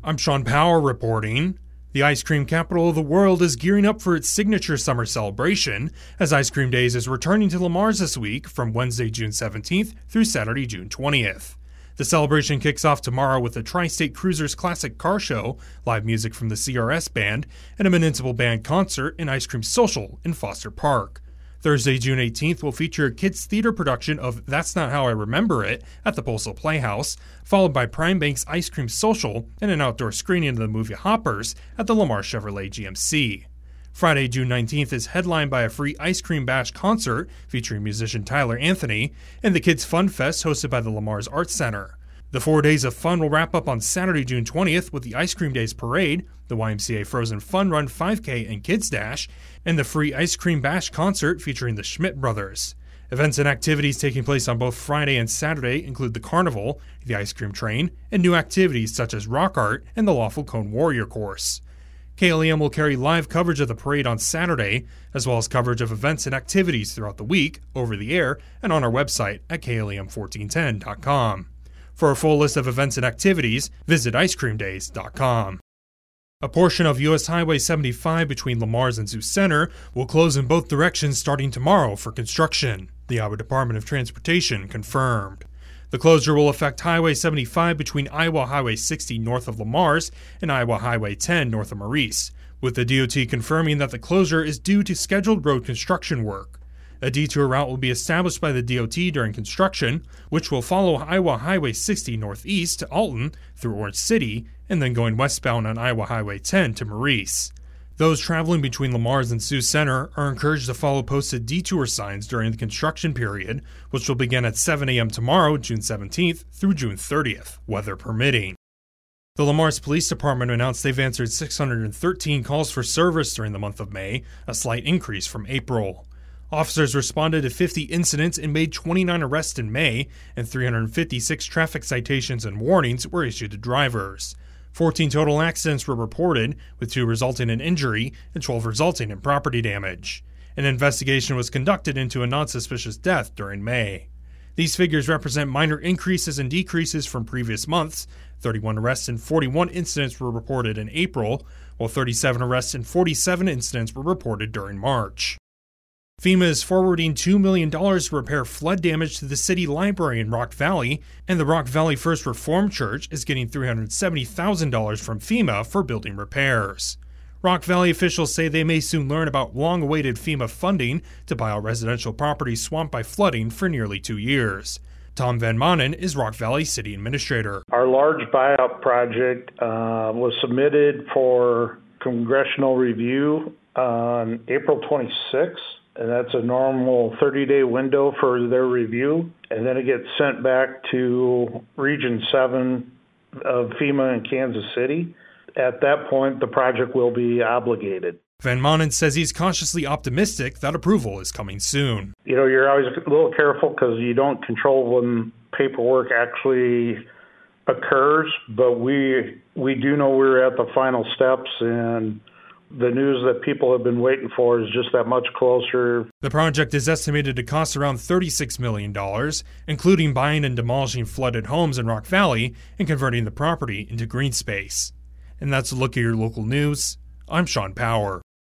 I'm Sean Power reporting. The ice cream capital of the world is gearing up for its signature summer celebration, as Ice Cream Days is returning to Lamar's this week from Wednesday, June 17th through Saturday, June 20th. The celebration kicks off tomorrow with the Tri-State Cruisers Classic Car Show, live music from the CRS Band, and a municipal band concert and ice cream social in Foster Park. Thursday, June 18th will feature a kids' theater production of That's Not How I Remember It at the Postal Playhouse, followed by Prime Bank's Ice Cream Social and an outdoor screening of the movie Hoppers at the Lamar Chevrolet GMC. Friday, June 19th is headlined by a free Ice Cream Bash concert featuring musician Tyler Anthony and the Kids Fun Fest hosted by the Lamar's Arts Center. The 4 days of fun will wrap up on Saturday, June 20th with the Ice Cream Days Parade, the YMCA Frozen Fun Run 5K and Kids Dash, and the free Ice Cream Bash concert featuring the Schmidt Brothers. Events and activities taking place on both Friday and Saturday include the Carnival, the Ice Cream Train, and new activities such as rock art and the Lawful Cone Warrior course. KLEM will carry live coverage of the parade on Saturday, as well as coverage of events and activities throughout the week, over the air, and on our website at klem1410.com. For a full list of events and activities, visit icecreamdays.com. A portion of U.S. Highway 75 between Lamar's and Sioux Center will close in both directions starting tomorrow for construction, the Iowa Department of Transportation confirmed. The closure will affect Highway 75 between Iowa Highway 60 north of Lamar's and Iowa Highway 10 north of Maurice, with the DOT confirming that the closure is due to scheduled road construction work. A detour route will be established by the DOT during construction, which will follow Iowa Highway 60 northeast to Alton through Orange City, and then going westbound on Iowa Highway 10 to Maurice. Those traveling between Lamar's and Sioux Center are encouraged to follow posted detour signs during the construction period, which will begin at 7 a.m. tomorrow, June 17th, through June 30th, weather permitting. The Lamar's Police Department announced they've answered 613 calls for service during the month of May, a slight increase from April. Officers responded to 50 incidents and made 29 arrests in May, and 356 traffic citations and warnings were issued to drivers. 14 total accidents were reported, with 2 resulting in injury and 12 resulting in property damage. An investigation was conducted into a non-suspicious death during May. These figures represent minor increases and decreases from previous months. 31 arrests and 41 incidents were reported in April, while 37 arrests and 47 incidents were reported during March. FEMA is forwarding $2 million to repair flood damage to the city library in Rock Valley, and the Rock Valley First Reformed Church is getting $370,000 from FEMA for building repairs. Rock Valley officials say they may soon learn about long-awaited FEMA funding to buy out residential properties swamped by flooding for nearly 2 years. Tom Van Manen is Rock Valley City Administrator. Our large buyout project was submitted for congressional review on April 26th. And that's a normal 30-day window for their review. And then it gets sent back to Region 7 of FEMA in Kansas City. At that point, the project will be obligated. Van Manen says he's cautiously optimistic that approval is coming soon. You know, you're always a little careful because you don't control when paperwork actually occurs. But we do know we're at the final steps, and the news that people have been waiting for is just that much closer. The project is estimated to cost around $36 million, including buying and demolishing flooded homes in Rock Valley and converting the property into green space. And that's a look at your local news. I'm Sean Power.